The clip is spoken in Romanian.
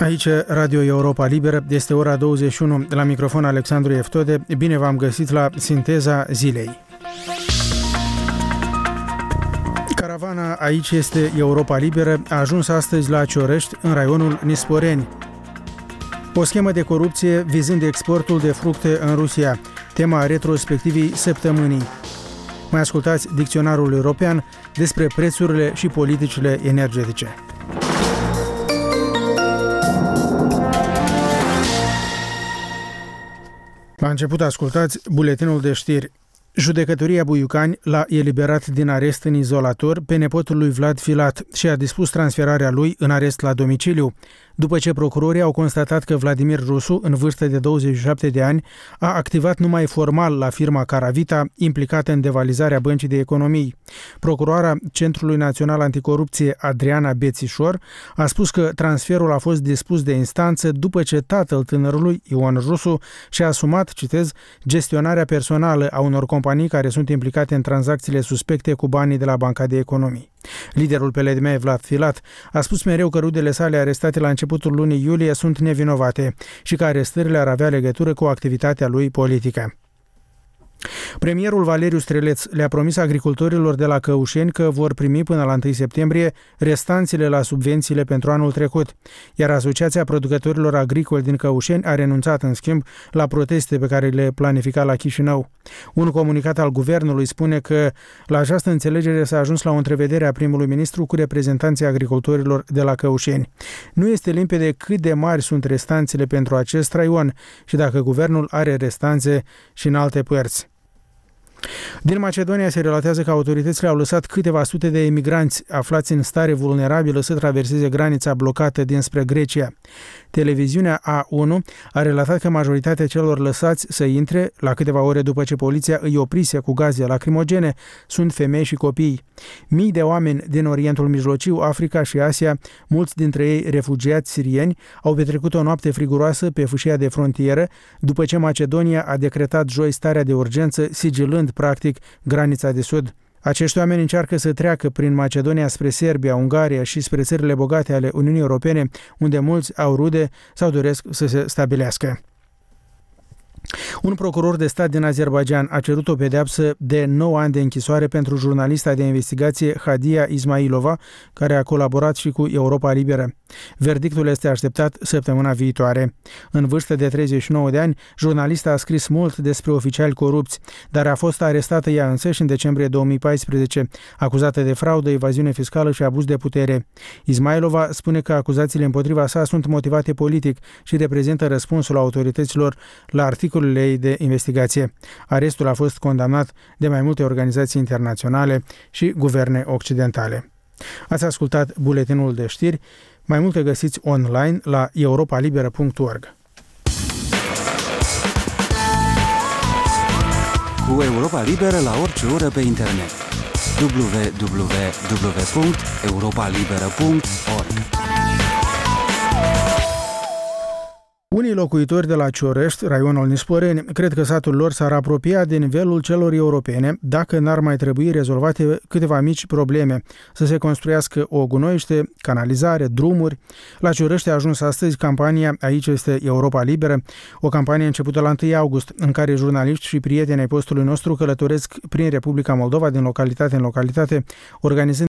Aici Radio Europa Liberă, este ora 21, la microfon Alexandru Eftode. Bine v-am găsit la Sinteza Zilei. Caravana Aici este Europa Liberă a ajuns astăzi la Ciorești, în raionul Nisporeni. O schemă de corupție vizând exportul de fructe în Rusia, tema retrospectivii săptămânii. Mai ascultați Dicționarul European despre prețurile și politicile energetice. La început ascultați buletinul de știri. Judecătoria Buiucani l-a eliberat din arest în izolator pe nepotul lui Vlad Filat și a dispus transferarea lui în arest la domiciliu, după ce procurorii au constatat că Vladimir Rusu, în vârstă de 27 de ani, a activat numai formal la firma Caravita, implicată în devalizarea Băncii de Economii. Procuroara Centrului Național Anticorupție, Adriana Bețișor, a spus că transferul a fost dispus de instanță după ce tatăl tânărului, Ion Rusu, și-a asumat, citez, gestionarea personală a unor companii care sunt implicate în tranzacțiile suspecte cu banii de la Banca de Economii. Liderul PLDM, Vlad Filat, a spus mereu că rudele sale arestate la începutul lunii iulie sunt nevinovate și că arestările ar avea legătură cu activitatea lui politică. Premierul Valeriu Streleț le-a promis agricultorilor de la Căușeni că vor primi până la 1 septembrie restanțele la subvențiile pentru anul trecut, iar Asociația Producătorilor Agricoli din Căușeni a renunțat în schimb la proteste pe care le planifica la Chișinău. Un comunicat al guvernului spune că la această înțelegere s-a ajuns la o întrevedere a primului ministru cu reprezentanții agricultorilor de la Căușeni. Nu este limpede cât de mari sunt restanțele pentru acest raion și dacă guvernul are restanțe și în alte părți. Din Macedonia se relatează că autoritățile au lăsat câteva sute de emigranți aflați în stare vulnerabilă să traverseze granița blocată dinspre Grecia. Televiziunea A1 a relatat că majoritatea celor lăsați să intre, la câteva ore după ce poliția îi oprise cu gaze lacrimogene, sunt femei și copii. Mii de oameni din Orientul Mijlociu, Africa și Asia, mulți dintre ei refugiați sirieni, au petrecut o noapte friguroasă pe fâșia de frontieră, după ce Macedonia a decretat joi starea de urgență, sigilând practic granița de sud. Acești oameni încearcă să treacă prin Macedonia spre Serbia, Ungaria și spre țările bogate ale Uniunii Europene, unde mulți au rude sau doresc să se stabilească. Un procuror de stat din Azerbaidjan a cerut o pedeapsă de 9 ani de închisoare pentru jurnalista de investigație Hadia Ismailova, care a colaborat și cu Europa Liberă. Verdictul este așteptat săptămâna viitoare. În vârstă de 39 de ani, jurnalista a scris mult despre oficiali corupți, dar a fost arestată ea însăși în decembrie 2014, acuzată de fraudă, evaziune fiscală și abuz de putere. Ismailova spune că acuzațiile împotriva sa sunt motivate politic și reprezintă răspunsul autorităților la articolele ei de investigație. Arestul a fost condamnat de mai multe organizații internaționale și guverne occidentale. Ați ascultat buletinul de știri. Mai multe găsiți online la europalibera.org. Cu Europa Liberă la orice oră pe internet. www.europalibera.org. Unii locuitori de la Ciorești, raionul Nisporeni, cred că satul lor s-ar apropia de nivelul celor europene dacă n-ar mai trebui rezolvate câteva mici probleme, să se construiască o gunoiște, canalizare, drumuri. La Ciorești a ajuns astăzi campania Aici este Europa Liberă, o campanie începută la 1 august, în care jurnaliști și prieteni ai postului nostru călătoresc prin Republica Moldova din localitate în localitate, organizând